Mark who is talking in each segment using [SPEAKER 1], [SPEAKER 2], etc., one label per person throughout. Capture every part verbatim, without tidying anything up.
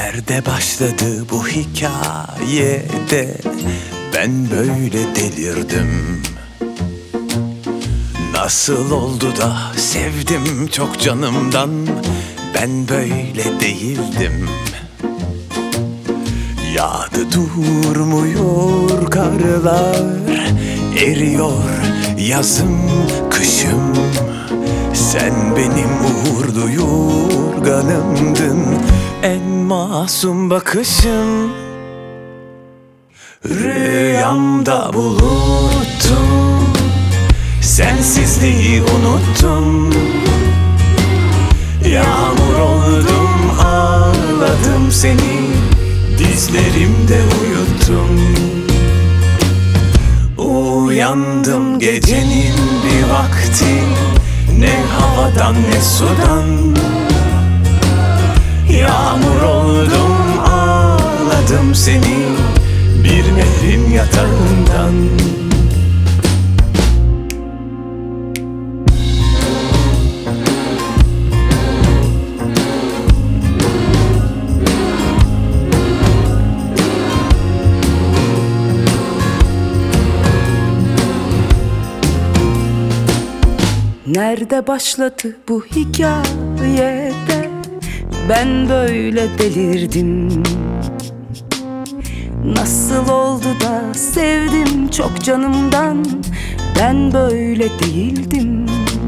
[SPEAKER 1] Nerede başladı bu hikayede ben böyle delirdim? Nasıl oldu da sevdim çok canımdan ben böyle değildim? Yağdı durmuyor karlar, eriyor yazım kışım. Sen benim uğurlu yorganımdın, en masum bakışım. Rüyamda buluttum, sensizliği unuttum. Yağmur oldum, ağladım seni, dizlerimde uyuttum. Uyandım gecenin bir vakti, ne havadan ne sudan. Yağmur oldum, ağladım seni, bir nehrin yatağından.
[SPEAKER 2] Nerede başladı bu hikayede ben böyle delirdim? Nasıl oldu da sevdim çok canımdan ben böyle değildim?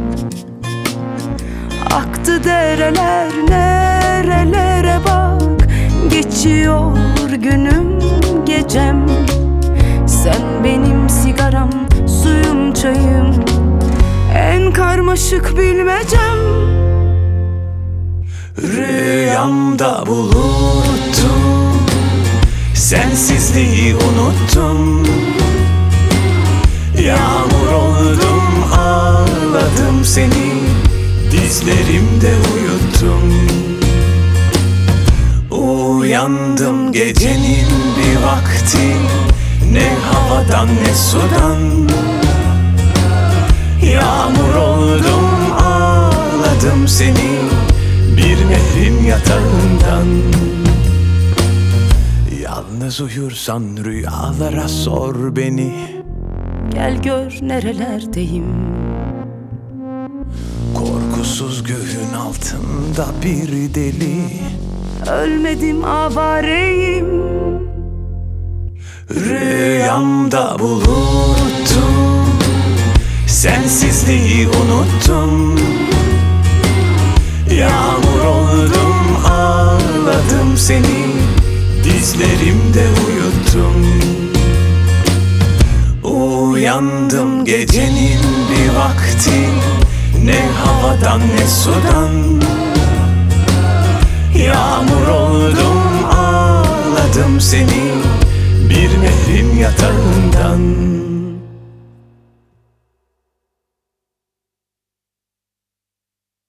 [SPEAKER 2] Aktı dereler nerelere bak, geçiyor günüm gecem. Sen benim sigaram, suyum, çayım, en karmaşık bilmecem.
[SPEAKER 1] Rüyamda buluttum, sensizliği unuttum. Yağmur oldum, ağladım seni, dizlerimde uyuttum. Uyandım gecenin bir vakti, ne havadan ne sudan. Yağmur oldum, ağladım seni, bir nehrin yatağından. Yalnız uyursan rüyalara sor beni,
[SPEAKER 2] gel gör nerelerdeyim.
[SPEAKER 1] Korkusuz göğün altında bir deli,
[SPEAKER 2] ölmedim avareyim.
[SPEAKER 1] Rüyamda buluttum, sensizliği unuttum. Yağmur oldum, ağladım seni, dizlerimde uyuttum. Uyandım gecenin bir vakti, ne havadan ne sudan. Yağmur oldum, ağladım seni, bir nehrin yatağında.